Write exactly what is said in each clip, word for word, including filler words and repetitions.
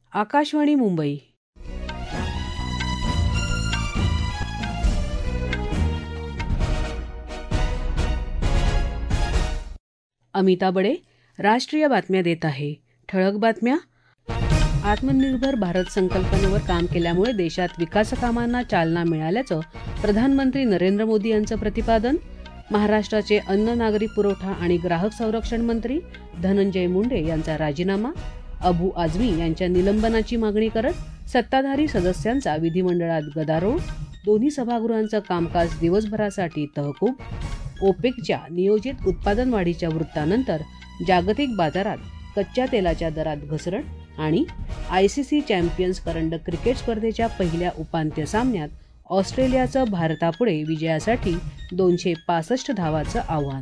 आकाशवाणी मुंबई. अमिता बडे राष्ट्रीय बातम्या देत आहे. ठळक बातम्या. आत्मनिर्भर भारत संकल्पनेवर काम केल्यामुळे देशात विकासकामांना चालना मिळाल्याचं प्रधानमंत्री नरेंद्र मोदी यांचं प्रतिपादन. महाराष्ट्राचे अन्न, नागरी पुरवठा आणि ग्राहक संरक्षण मंत्री धनंजय मुंडे यांचा राजीनामा. अबू आझमी यांच्या निलंबनाची मागणी करत सत्ताधारी सदस्यांचा विधिमंडळात गदारोळ. दोन्ही सभागृहांचं कामकाज दिवसभरासाठी तहकूब. ओपेकच्या नियोजित उत्पादन वाढीच्या वृत्तानंतर जागतिक बाजारात कच्च्या तेलाच्या दरात घसरण. आणि आयसीसी चॅम्पियन्स करंडक क्रिकेट स्पर्धेच्या पहिल्या उपांत्य सामन्यात ऑस्ट्रेलियाचं भारतापुढे विजयासाठी दोनशे पासष्ट धावाचं आव्हान.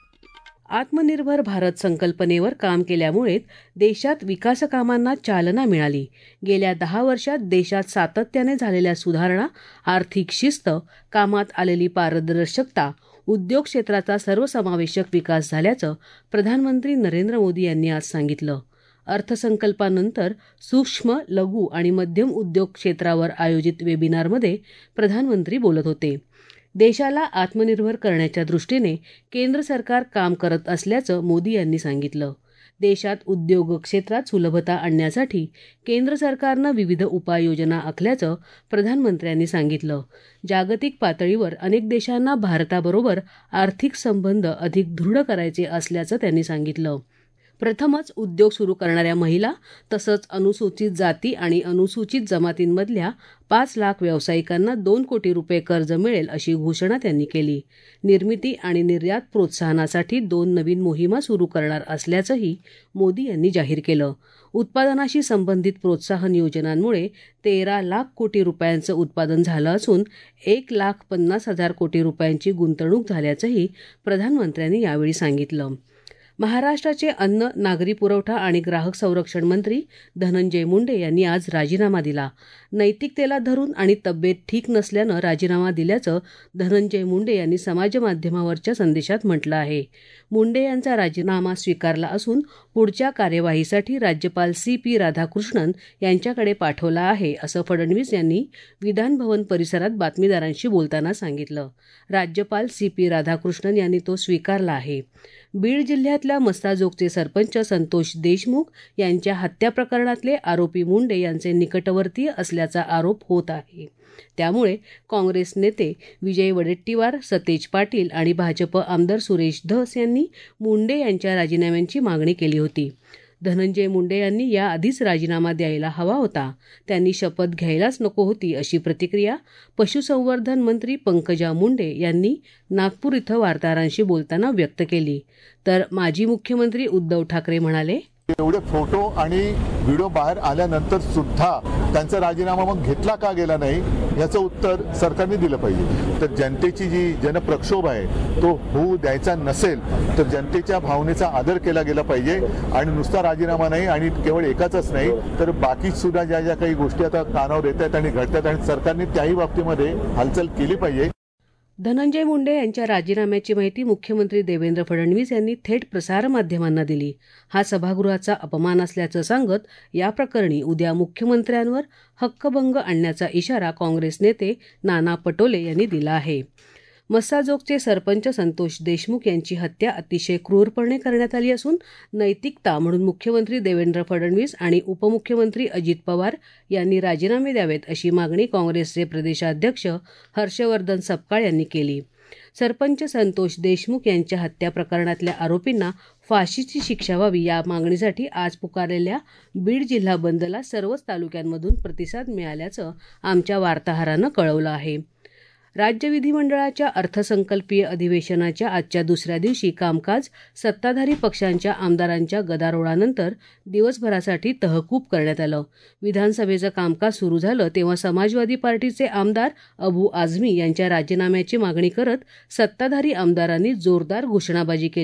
आत्मनिर्भर भारत संकल्पनेवर काम केल्यामुळे देशात विकासकामांना चालना मिळाली. गेल्या दहा वर्षात देशात सातत्याने झालेल्या सुधारणा, आर्थिक शिस्त, कामात आलेली पारदर्शकता, उद्योग क्षेत्राचा सर्वसमावेशक विकास झाल्याचं प्रधानमंत्री नरेंद्र मोदी यांनी आज सांगितलं. अर्थसंकल्पानंतर सूक्ष्म, लघु आणि मध्यम उद्योग क्षेत्रावर आयोजित वेबिनारमध्ये प्रधानमंत्री बोलत होते. देशाला आत्मनिर्भर करण्याच्या दृष्टीने केंद्र सरकार काम करत असल्याचं मोदी यांनी सांगितलं. देशात उद्योग क्षेत्रात सुलभता आणण्यासाठी केंद्र सरकारनं विविध उपाययोजना आखल्याचं प्रधानमंत्र्यांनी सांगितलं. जागतिक पातळीवर अनेक देशांना भारताबरोबर आर्थिक संबंध अधिक दृढ करायचे असल्याचं त्यांनी सांगितलं. प्रथमच उद्योग सुरू करणाऱ्या महिला तसंच अनुसूचित जाती आणि अनुसूचित जमातींमधल्या पाच लाख व्यावसायिकांना दोन कोटी रुपये कर्ज मिळेल अशी घोषणा त्यांनी केली. निर्मिती आणि निर्यात प्रोत्साहनासाठी दोन नवीन मोहिमा सुरू करणार असल्याचंही मोदी यांनी जाहीर केलं. उत्पादनाशी संबंधित प्रोत्साहन योजनांमुळे तेरा लाख कोटी रुपयांचं उत्पादन झालं असून एक लाख पन्नास हजार कोटी रुपयांची गुंतवणूक झाल्याचंही प्रधानमंत्र्यांनी यावेळी सांगितलं. महाराष्ट्राचे अन्न, नागरी पुरवठा आणि ग्राहक संरक्षण मंत्री धनंजय मुंडे यांनी आज राजीनामा दिला. नैतिकतेला धरून आणि तब्येत ठीक नसल्यानं राजीनामा दिल्याचं धनंजय मुंडे यांनी समाजमाध्यमावरच्या संदेशात म्हटलं आहे. मुंडे यांचा राजीनामा स्वीकारला असून पुढच्या कार्यवाहीसाठी राज्यपाल सी पी राधाकृष्णन यांच्याकडे पाठवला आहे असं फडणवीस यांनी विधानभवन परिसरात बातमीदारांशी बोलताना सांगितलं. राज्यपाल सी पी राधाकृष्णन यांनी तो स्वीकारला आहे. बीड जिल्ह्यातल्या मस्ताजोगचे सरपंच संतोष देशमुख यांच्या हत्या प्रकरणातले आरोपी मुंडे यांचे निकटवर्तीय असल्याचा आरोप होत आहे. त्यामुळे काँग्रेस नेते विजय वडेट्टीवार, सतेज पाटील आणि भाजप आमदार सुरेश धस यांनी मुंडे यांच्या राजीनाम्यांची मागणी केली होती. धनंजय मुंडे यांनी याआधीच राजीनामा द्यायला हवा होता. त्यांनी शपथ घ्यायलाच नको होती अशी प्रतिक्रिया पशुसंवर्धन मंत्री पंकजा मुंडे यांनी नागपूर इथं वार्ताहरांशी बोलताना व्यक्त केली. तर माजी मुख्यमंत्री उद्धव ठाकरे म्हणाले, एवढे फोटो आणि व्हिडिओ बाहेर आल्यानंतर सुद्धा त्यांचा राजीनामा मग घेतला का गेला नाही याचं उत्तर सरकारने दिलं पाहिजे. तर जनतेची जी जनप्रक्षोभ आहे तो होऊ द्यायचा नसेल तर जनतेच्या भावनेचा आदर केला गेला पाहिजे आणि नुसता राजीनामा नाही आणि केवळ एकाच नाही तर बाकी सुद्धा ज्या ज्या काही गोष्टी आता कानावर येत आहेत आणि घडतात आणि सरकारने त्याही बाबतीमध्ये हालचाल केली पाहिजे. धनंजय मुंडे यांच्या राजीनाम्याची माहिती मुख्यमंत्री देवेंद्र फडणवीस यांनी थेट प्रसारमाध्यमांना दिली. हा सभागृहाचा अपमान असल्याचं सांगत या प्रकरणी उद्या मुख्यमंत्र्यांवर हक्कभंग आणण्याचा इशारा काँग्रेस नेते नाना पटोले यांनी दिला आहे. मस्साजोगचे सरपंच संतोष देशमुख यांची हत्या अतिशय क्रूरपणे करण्यात आली असून नैतिकता म्हणून मुख्यमंत्री देवेंद्र फडणवीस आणि उपमुख्यमंत्री अजित पवार यांनी राजीनामे द्यावेत अशी मागणी काँग्रेसचे प्रदेशाध्यक्ष हर्षवर्धन सपकाळ यांनी केली. सरपंच संतोष देशमुख यांच्या हत्या प्रकरणातल्या आरोपींना फाशीची शिक्षा व्हावी या मागणीसाठी आज पुकारलेल्या बीड जिल्हा बंदला सर्वच तालुक्यांमधून प्रतिसाद मिळाल्याचं आमच्या वार्ताहरानं कळवलं आहे. राज्य विधिमंडळाच्या अर्थसंकल्पीय अधिवेशनाच्या आजच्या दुसऱ्या दिवशी कामकाज सत्ताधारी पक्षांच्या आमदारांच्या गदारोळानंतर दिवसभरासाठी तहकूब करण्यात आलं. विधानसभेचं कामकाज सुरू झालं तेव्हा समाजवादी पार्टीचे आमदार अबू आझमी यांच्या राजीनाम्याची मागणी करत सत्ताधारी आमदारांनी जोरदार घोषणाबाजी केली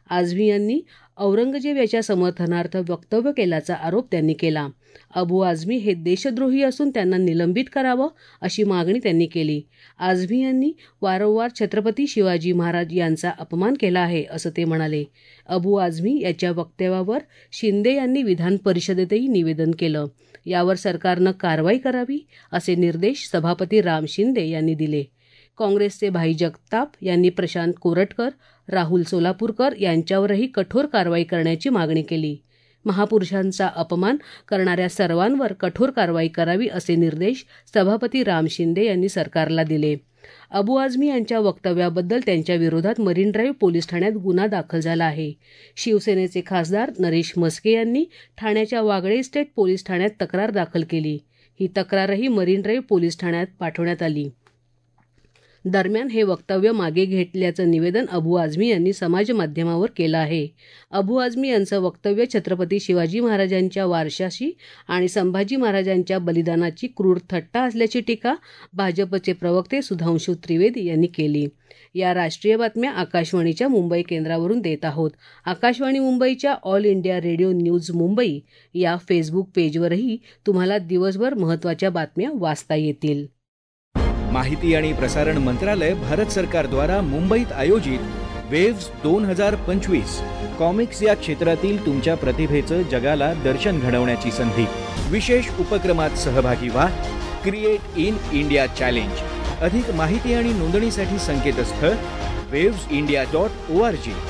आझमी यांनी औरंगजेब याच्या समर्थनार्थ वक्तव्य केल्याचा आरोप त्यांनी केला. अबू आझमी हे देशद्रोही असून त्यांना निलंबित करावं अशी मागणी त्यांनी केली. आझमी यांनी वारंवार छत्रपती शिवाजी महाराज यांचा अपमान केला आहे असं ते म्हणाले. अबू आझमी याच्या वक्तव्यावर शिंदे यांनी विधान परिषदेतही निवेदन केलं. यावर सरकारनं कारवाई करावी असे निर्देश सभापती राम शिंदे यांनी दिले. काँग्रेसचे भाई जगताप यांनी प्रशांत कोरटकर, राहुल सोलापूरकर यांच्यावरही कठोर कारवाई करण्याची मागणी केली. महापुरुषांचा अपमान करणाऱ्या सर्वांवर कठोर कारवाई करावी असे निर्देश सभापती राम शिंदे यांनी सरकारला दिले. अबू आझमी यांच्या वक्तव्याबद्दल त्यांच्या विरोधात मरीन ड्राईव्ह पोलीस ठाण्यात गुन्हा दाखल झाला आहे. शिवसेनेचे खासदार नरेश म्हस्के यांनी ठाण्याच्या वागळे इस्टेट पोलीस ठाण्यात तक्रार दाखल केली. ही तक्रारही मरीन ड्राईव्ह पोलीस ठाण्यात पाठवण्यात आली. दरम्यान हे वक्तव्य मागे घेतल्याचं निवेदन अबू आझमी यांनी समाजमाध्यमावर केलं आहे. अबू आझमी यांचं वक्तव्य छत्रपती शिवाजी महाराजांच्या वारशाशी आणि संभाजी महाराजांच्या बलिदानाची क्रूर थट्टा असल्याची टीका भाजपचे प्रवक्ते सुधांशू त्रिवेदी यांनी केली. या राष्ट्रीय बातम्या आकाशवाणीच्या मुंबई केंद्रावरून देत आहोत. आकाशवाणी मुंबईच्या All India Radio News Mumbai या फेसबुक पेजवरही तुम्हाला दिवसभर महत्त्वाच्या बातम्या वाचता येतील. माहिती आणि प्रसारण मंत्रालय भारत सरकार द्वारा मुंबईत आयोजित वेव्स दोन हजार पंचवीस कॉमिक्स या क्षेत्रातील तुमच्या प्रतिभेचं जगाला दर्शन घडवण्याची संधी. विशेष उपक्रमात सहभागी व्हा. Create in India challenge. अधिक माहिती आणि नोंदणीसाठी संकेतस्थळ वेव्स India dot O R G.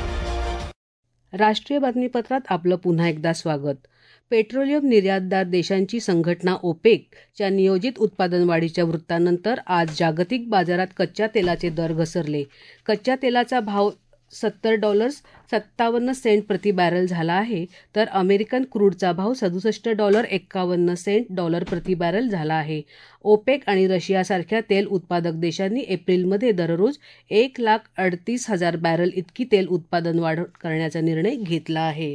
राष्ट्रीय बातमीपत्रात आपलं पुन्हा एकदा स्वागत. पेट्रोलियम निर्यातदार देशांची संघटना ओपेकच्या नियोजित उत्पादन वाढीच्या वृत्तानंतर आज जागतिक बाजारात कच्च्या तेलाचे दर घसरले. कच्च्या तेलाचा भाव सत्तर डॉलर्स सत्तावन्न सेंट प्रति बॅरल झाला आहे, तर अमेरिकन क्रूडचा भाव सदुसष्ट डॉलर एक्कावन्न सेंट डॉलर प्रति बॅरल झाला आहे. ओपेक आणि रशियासारख्या तेल उत्पादक देशांनी एप्रिलमध्ये दररोज एक लाख अडतीस हजार बॅरल इतकी तेल उत्पादन वाढ करण्याचा निर्णय घेतला आहे.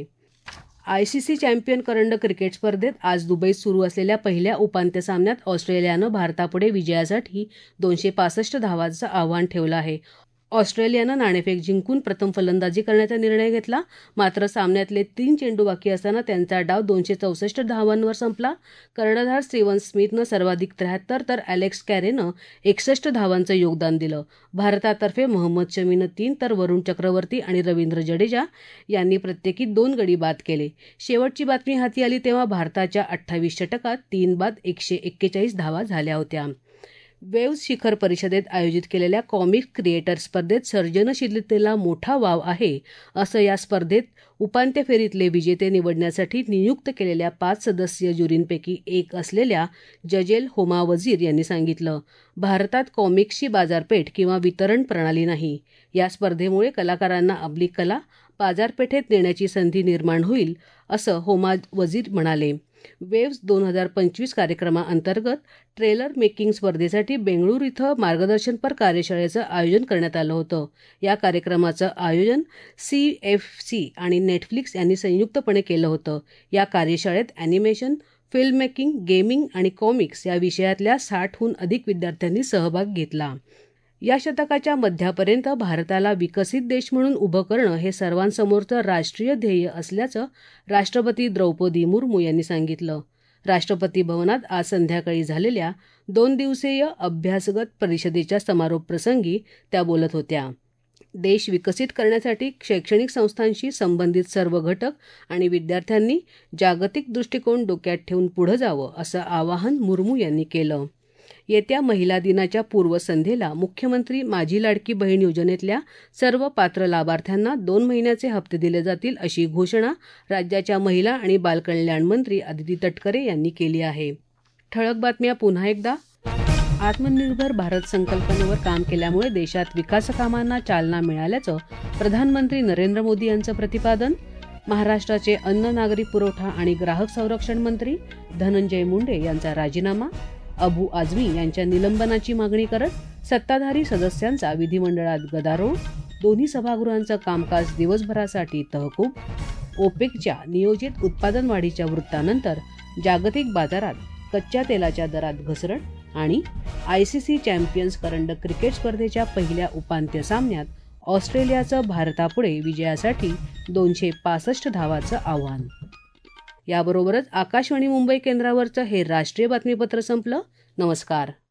आयसीसी चॅम्पियन करंडक क्रिकेट स्पर्धेत आज दुबईत सुरू असलेल्या पहिल्या उपांत्य सामन्यात ऑस्ट्रेलियानं भारतापुढे विजयासाठी दोनशे पासष्ट धावांचं आव्हान ठेवलं आहे. ऑस्ट्रेलियानं नाणेफेक जिंकून प्रथम फलंदाजी करण्याचा निर्णय घेतला. मात्र सामन्यातले तीन चेंडू बाकी असताना त्यांचा डाव दोनशे चौसष्ट धावांवर संपला. कर्णधार स्टीव्हन स्मिथनं सर्वाधिक त्र्याहत्तर तर अलेक्स कॅरेनं एकसष्ट धावांचं योगदान दिलं. भारतातर्फे मोहम्मद शमीनं तीन तर वरुण चक्रवर्ती आणि रवींद्र जडेजा यांनी प्रत्येकी दोन गडी बाद केले. शेवटची बातमी हाती आली तेव्हा भारताच्या अठ्ठावीस षटकात तीन बाद एकशे एक्केचाळीस धावा झाल्या होत्या. वेव्स शिखर परिषदेत आयोजित केलेल्या कॉमिक क्रिएटर स्पर्धेत सर्जनशीलतेला मोठा वाव आहे असं या स्पर्धेत उपांत्य फेरीतले विजेते निवडण्यासाठी नियुक्त केलेल्या पाच सदस्यीय ज्युरींपैकी एक असलेल्या जजेल होमा वजीर यांनी सांगितलं. भारतात कॉमिक्सची बाजारपेठ किंवा वितरण प्रणाली नाही. या स्पर्धेमुळे कलाकारांना आपली कला बाजारपेठेत नेण्याची संधी निर्माण होईल असं होमा वजीर म्हणाले. वेव्स दोन हजार पंचवीस कार्यक्रमाअंतर्गत ट्रेलर मेकिंग स्पर्धेसाठी बेंगळूर इथं मार्गदर्शनपर कार्यशाळेचं आयोजन करण्यात आलं होतं. या कार्यक्रमाचं आयोजन सी एफ सी आणि नेटफ्लिक्स यांनी संयुक्तपणे केलं होतं. या कार्यशाळेत ॲनिमेशन, फिल्म मेकिंग, गेमिंग आणि कॉमिक्स या विषयातल्या साठहून अधिक विद्यार्थ्यांनी सहभाग घेतला. या शतकाच्या मध्यापर्यंत भारताला विकसित देश म्हणून उभं करणं हे सर्वांसमोरचं राष्ट्रीय ध्येय असल्याचं राष्ट्रपती द्रौपदी मुर्मू यांनी सांगितलं. राष्ट्रपती भवनात आज संध्याकाळी झालेल्या दोन दिवसीय अभ्यासगत परिषदेच्या समारोप प्रसंगी त्या बोलत होत्या. देश विकसित करण्यासाठी शैक्षणिक संस्थांशी संबंधित सर्व घटक आणि विद्यार्थ्यांनी जागतिक दृष्टिकोन डोक्यात ठेवून पुढे जावं असं आवाहन मुर्मू यांनी केलं. येत्या महिला दिनाच्या पूर्वसंध्येला मुख्यमंत्री माझी लाडकी बहीण योजनेतल्या सर्व पात्र लाभार्थ्यांना दोन महिन्याचे हप्ते दिले जातील अशी घोषणा राज्याच्या महिला आणि बालकल्याण मंत्री अदिती तटकरे यांनी केली आहे. ठळक बातम्या पुन्हा एकदा. आत्मनिर्भर भारत संकल्पनेवर काम केल्यामुळे देशात विकासकामांना चालना मिळाल्याचं प्रधानमंत्री नरेंद्र मोदी यांचं प्रतिपादन. महाराष्ट्राचे अन्न, नागरी पुरवठा आणि ग्राहक संरक्षण मंत्री धनंजय मुंडे यांचा राजीनामा. अबू आझमी यांच्या निलंबनाची मागणी करत सत्ताधारी सदस्यांचा विधिमंडळात गदारोळ. दोन्ही सभागृहांचं कामकाज दिवसभरासाठी तहकूब. ओपेकच्या नियोजित उत्पादन वाढीच्या वृत्तानंतर जागतिक बाजारात कच्च्या तेलाच्या दरात घसरण. आणि आयसीसी चॅम्पियन्स करंडक क्रिकेट स्पर्धेच्या पहिल्या उपांत्य सामन्यात ऑस्ट्रेलियाचं भारतापुढे विजयासाठी दोनशे पासष्ट धावाचं आव्हान. याबरोबरच आकाशवाणी मुंबई केंद्रावरचं हे राष्ट्रीय बातमीपत्र संपलं. नमस्कार.